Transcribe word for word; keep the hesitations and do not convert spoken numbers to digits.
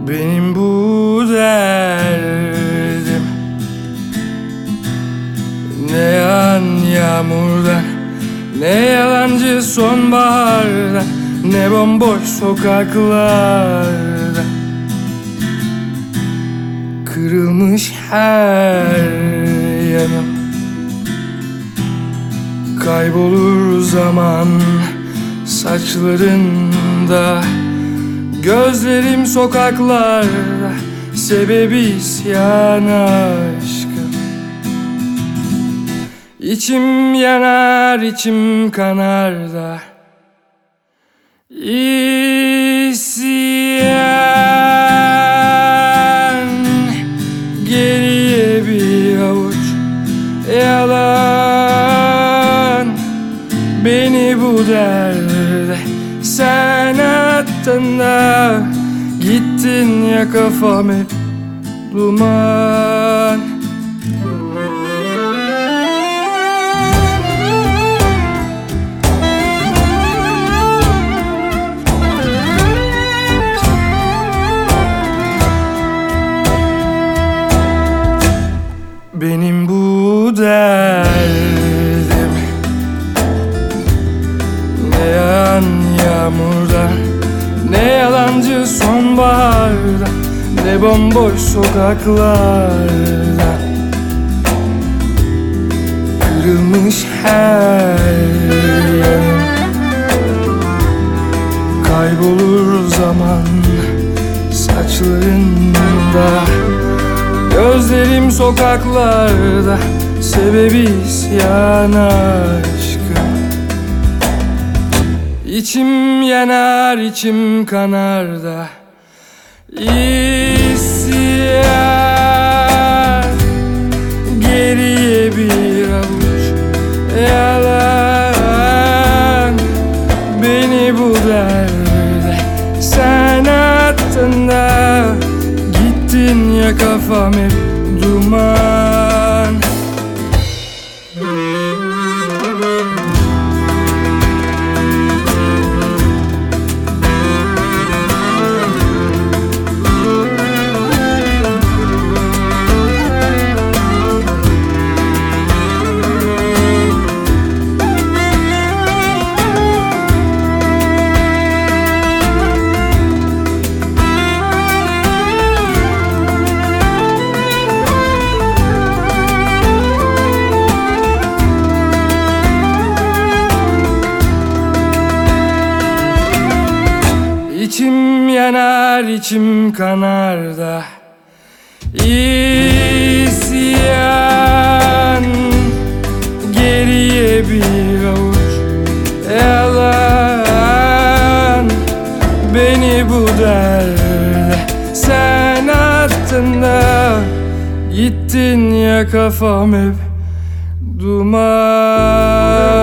Benim bu derdim ne yağan yağmurdan, ne yalancı sonbahardan, ne bomboş sokaklarda. Kırılmış her yanım, kaybolur zaman saçlarında. Gözlerim sokaklarda, sebebi isyan aşkım. İçim yanar, içim kanar da İsyan. Geriye bir avuç yalan, beni bu derde sen attın da gittin ya, kafam hep duman. Benim bu derdim ne yağan yağmurdan, ne yalancı sonbaharda, ne bomboş sokaklarda. Kırılmış her yanım, kaybolur zaman saçlarında. Gözlerim sokaklarda, sebebi isyan aşkım. İçim yanar, içim kanar da İsyan. Geriye bir avuç yalan, beni bu derde sen attın da gittin ya, kafam hep duman. İçim yanar, içim kanar da İsyan. Geriye bir avuç yalan, beni bu derde sen attın da gittin ya, kafam hep duman.